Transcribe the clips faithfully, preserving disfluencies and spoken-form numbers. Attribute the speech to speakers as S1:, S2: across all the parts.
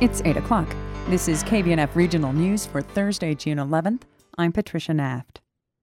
S1: It's eight o'clock. This is K B N F Regional News for Thursday, June eleventh. I'm Patricia Naft.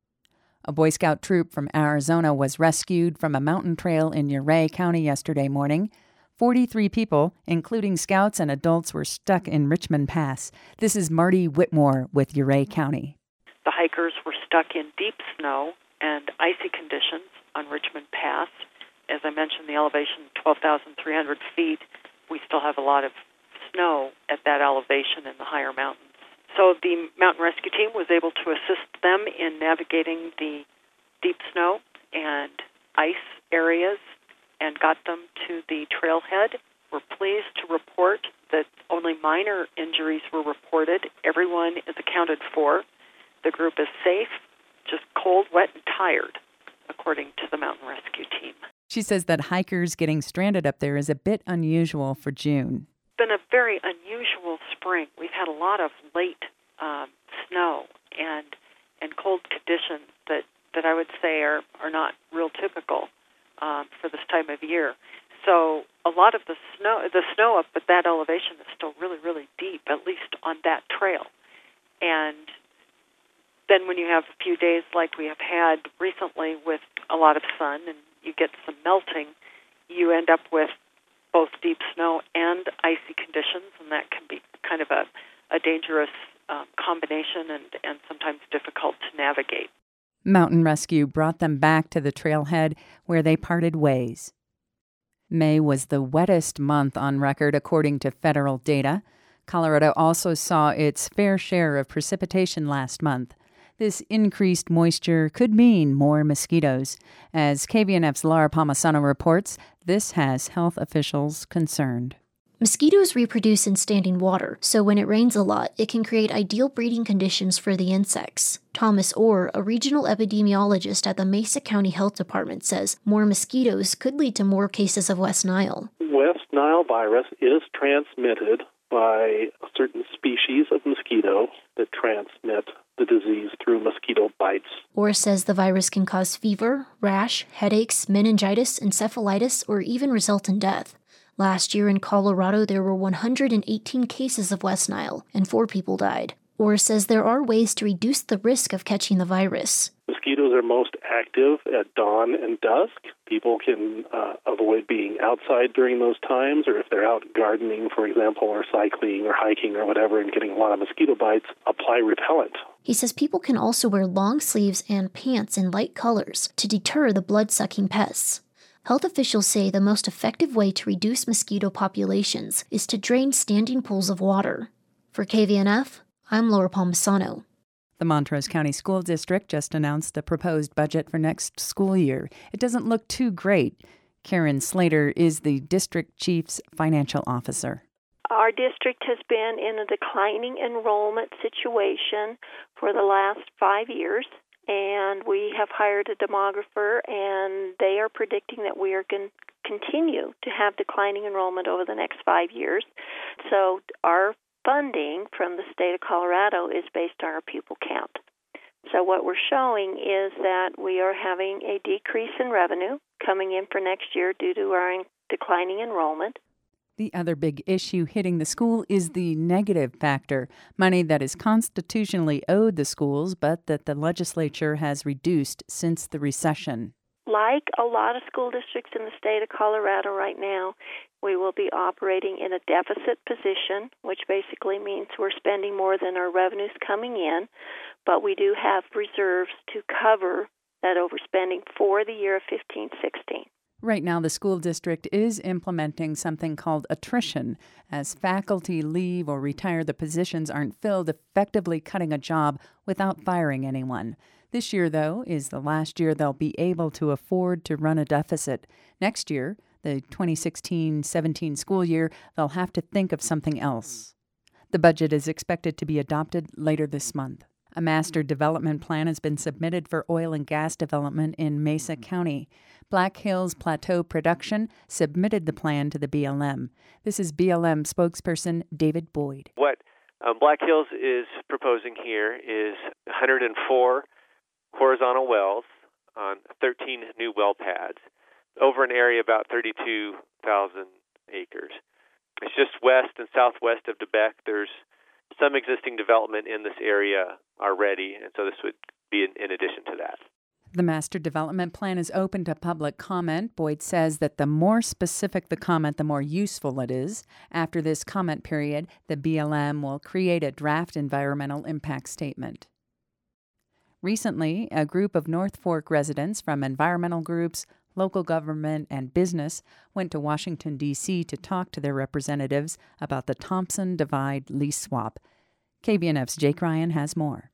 S1: A Boy Scout troop from Arizona was rescued from a mountain trail in Ouray County yesterday morning. forty-three people, including scouts and adults, were stuck in Richmond Pass. This is Marty Whitmore with Ouray County.
S2: The hikers were stuck in deep snow and icy conditions on Richmond Pass. As I mentioned, the elevation, twelve thousand three hundred feet. We still have a lot of snow at that elevation in the higher mountains. So the mountain rescue team was able to assist them in navigating the deep snow and ice areas and got them to the trailhead. We're pleased to report that only minor injuries were reported. Everyone is accounted for. The group is safe, just cold, wet, and tired, according to the mountain rescue team.
S1: She says that hikers getting stranded up there is a bit unusual for June.
S2: It's been a very unusual spring. We've had a lot of late um, snow and and cold conditions that, that I would say are, are not real typical um, for this time of year. So a lot of the snow, the snow up at that elevation is still really, really deep, at least on that trail. And then when you have a few days like we have had recently with a lot of sun and you get some melting, you end up with both deep snow and icy conditions, and that can be kind of a, a dangerous um, combination and, and sometimes difficult to navigate.
S1: Mountain Rescue brought them back to the trailhead where they parted ways. May was the wettest month on record according to federal data. Colorado also saw its fair share of precipitation last month. This increased moisture could mean more mosquitoes. As K B N F's Laura Palmisano reports, this has health officials concerned.
S3: Mosquitoes reproduce in standing water, so when it rains a lot, it can create ideal breeding conditions for the insects. Thomas Orr, a regional epidemiologist at the Mesa County Health Department, says more mosquitoes could lead to more cases of West Nile.
S4: West Nile virus is transmitted by a certain species of mosquito that transmit the disease through mosquito bites.
S3: Orr says the virus can cause fever, rash, headaches, meningitis, encephalitis, or even result in death. Last year in Colorado, there were one hundred eighteen cases of West Nile, and four people died. Orr says there are ways to reduce the risk of catching the virus.
S4: Mosquitoes are most active at dawn and dusk. People can uh, avoid being outside during those times, or if they're out gardening, for example, or cycling or hiking or whatever and getting a lot of mosquito bites, apply repellent.
S3: He says people can also wear long sleeves and pants in light colors to deter the blood-sucking pests. Health officials say the most effective way to reduce mosquito populations is to drain standing pools of water. For K V N F, I'm Laura Palmisano.
S1: The Montrose County School District just announced a proposed budget for next school year. It doesn't look too great. Karen Slater is the district chief's financial officer.
S5: Our district has been in a declining enrollment situation for the last five years. And we have hired a demographer, and they are predicting that we are going to continue to have declining enrollment over the next five years. So our funding from the state of Colorado is based on our pupil count. So what we're showing is that we are having a decrease in revenue coming in for next year due to our declining enrollment.
S1: The other big issue hitting the school is the negative factor, money that is constitutionally owed the schools, but that the legislature has reduced since the recession.
S5: Like a lot of school districts in the state of Colorado right now, we will be operating in a deficit position, which basically means we're spending more than our revenues coming in, but we do have reserves to cover that overspending for the year of fifteen sixteen.
S1: Right now, the school district is implementing something called attrition. As faculty leave or retire, the positions aren't filled, effectively cutting a job without firing anyone. This year, though, is the last year they'll be able to afford to run a deficit. Next year, the twenty sixteen seventeen school year, they'll have to think of something else. The budget is expected to be adopted later this month. A master development plan has been submitted for oil and gas development in Mesa County. Black Hills Plateau Production submitted the plan to the B L M. This is B L M spokesperson David Boyd.
S6: What um, Black Hills is proposing here is one hundred four horizontal wells on thirteen new well pads over an area about thirty-two thousand acres. It's just west and southwest of Debec. There's some existing development in this area already, and so this would be in, in addition to that.
S1: The master development plan is open to public comment. Boyd says that the more specific the comment, the more useful it is. After this comment period, the B L M will create a draft environmental impact statement. Recently, a group of North Fork residents from environmental groups, local government, and business went to Washington, D C to talk to their representatives about the Thompson Divide lease swap. K B N F's Jake Ryan has more.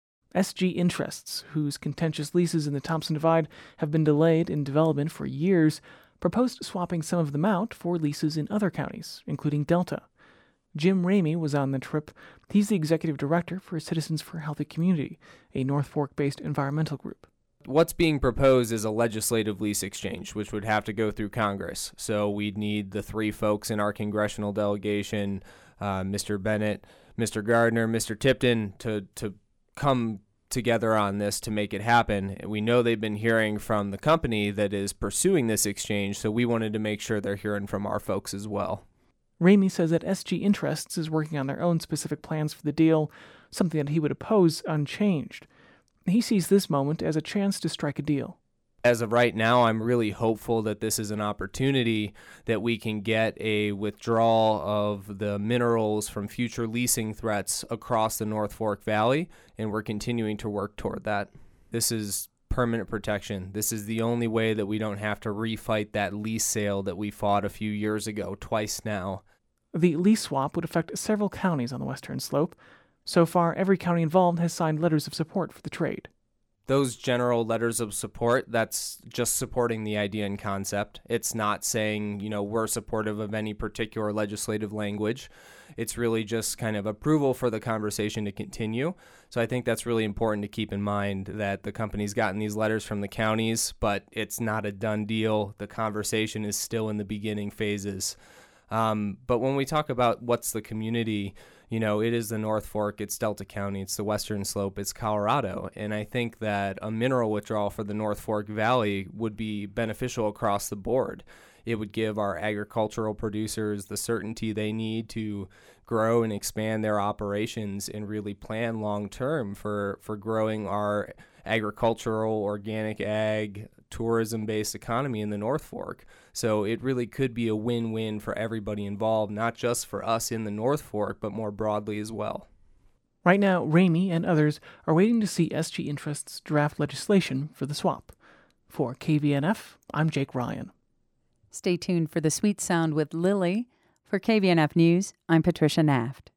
S7: S G Interests, whose contentious leases in the Thompson Divide have been delayed in development for years, proposed swapping some of them out for leases in other counties, including Delta. Jim Ramey was on the trip. He's the executive director for Citizens for a Healthy Community, a North Fork-based environmental group.
S8: What's being proposed is a legislative lease exchange, which would have to go through Congress. So we'd need the three folks in our congressional delegation, uh, Mister Bennett, Mister Gardner, Mister Tipton, to, to come together on this to make it happen. We know they've been hearing from the company that is pursuing this exchange, so we wanted to make sure they're hearing from our folks as well.
S7: Ramey says that S G Interests is working on their own specific plans for the deal, something that he would oppose unchanged. He sees this moment as a chance to strike a deal.
S8: As of right now, I'm really hopeful that this is an opportunity that we can get a withdrawal of the minerals from future leasing threats across the North Fork Valley, and we're continuing to work toward that. This is permanent protection. This is the only way that we don't have to refight that lease sale that we fought a few years ago, twice now.
S7: The lease swap would affect several counties on the western slope. So far, every county involved has signed letters of support for the trade.
S8: Those general letters of support, that's just supporting the idea and concept. It's not saying, you know, we're supportive of any particular legislative language. It's really just kind of approval for the conversation to continue. So I think that's really important to keep in mind, that the company's gotten these letters from the counties, but it's not a done deal. The conversation is still in the beginning phases. Um, but when we talk about what's the community, you know, it is the North Fork, it's Delta County, it's the Western Slope, it's Colorado. And I think that a mineral withdrawal for the North Fork Valley would be beneficial across the board. It would give our agricultural producers the certainty they need to grow and expand their operations and really plan long-term for, for growing our agricultural, organic ag, tourism-based economy in the North Fork. So it really could be a win-win for everybody involved, not just for us in the North Fork, but more broadly as well.
S7: Right now, Ramey and others are waiting to see S G Interests draft legislation for the swap. For K V N F, I'm Jake Ryan.
S1: Stay tuned for the Sweet Sound with Lily. For K V N F News, I'm Patricia Naft.